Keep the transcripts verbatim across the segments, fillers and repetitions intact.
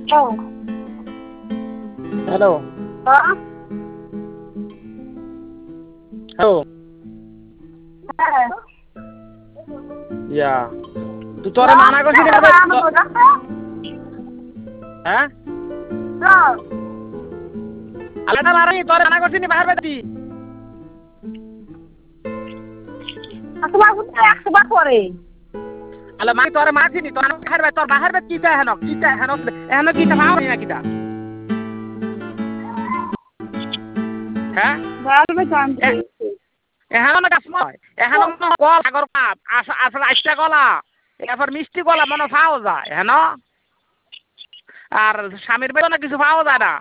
hello hello ইয়া তুই তোরে মানা করছিস হ্যাঁ আলাদা মারানি তোরে মানা করছিস বাহির বাইতি তোমার বুঝতে একশো বার পরে আলো মা তোরে মারছিনি তোর বাহির বাই তোর বাহির বাই কিটা হেন কিটা হেন হেন কিটা ভাবনি না কিটা হ্যাঁ বারবে জানতে এখন না কাসময় এখন কল আগর পাপ আসলে আইসটা গলা এরপর মিষ্টি গলা মনে পাওয়া যায় হেন আর স্বামীর বেলা না কিছু পাওয়া যায় না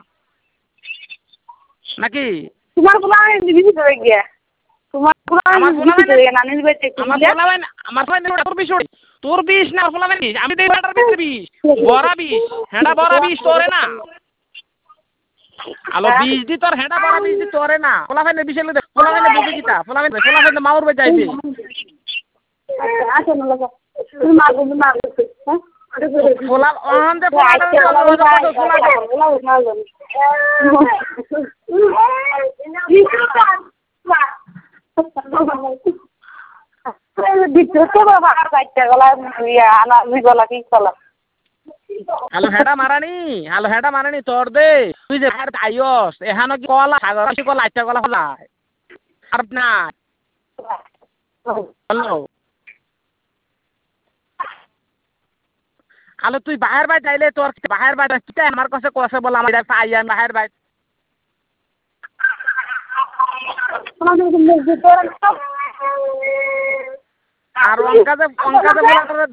নাকি তোমার বলা দিবি ধরে গিয়া তোমার আমার বলা বলা ধরে নানির বাড়িতে আমার বলা আমার বলা তোর বিষ তোর বিষ না বলা মানে আমি দেই বাটার ভিতরে বিষ বড়া বিষ হেডা বড়া বিষ তোরে না আলো বিষ দি তোর হেডা বড়া বিষ দি তোরে না বলা মানে বিষ এলে বলা মানে বুঝি কিটা বলা মানে বলা মানে মাউর বে যাইবে আচ্ছা না লাগা তুমি মারবো মারবো হ্যাঁ ফোলা অন দে ফোলা হ্যালো হেডা মারানি হ্যালো হেডা মারানি তোর দে তুই যে ভার আইয়স এহানো কি কলা সাগর কি কলা আচ্ছা কলা হলা আর না হ্যালো আলো তুই বাহির বাই যাইলে তোর বাহির বাই কিটা আমার কাছে কসে বল আমি আই আমি বাহির বাই আর অঙ্কা যে অঙ্কা যে বলা করে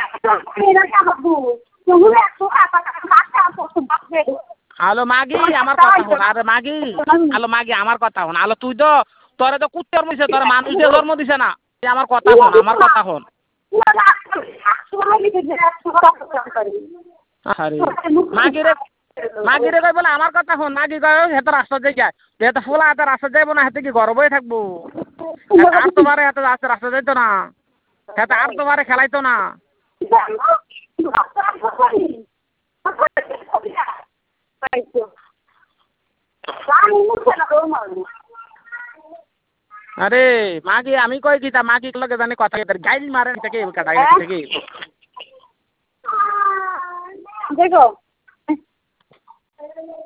হ্যালো মাগি আমার কথা হন আরে মাগি হ্যালো মাগি আমার কথা হন হ্যালো তুই তো তোরে তো কুত্তর মিছে তোরে মানুষ দিয়ে জন্ম দিছে না আমার কথা হন আমার কথা হন আরে মাগি রে মাগি রে কই বলে আমার কথা হন মাগি কই হেতে রাস্তা যাই যায় হেতে ফুলা হাতে রাস্তা যাইবো না হেতে কি গরবই থাকবো আর তোমারে হেতে রাস্তা যাইতো না হেতে আর তোমারে খেলাইতো না আরে মাগি আমি কই কি তা মাগি লগে জানি কথা গাইল মারেন থেকে কাটা থেকে দেখো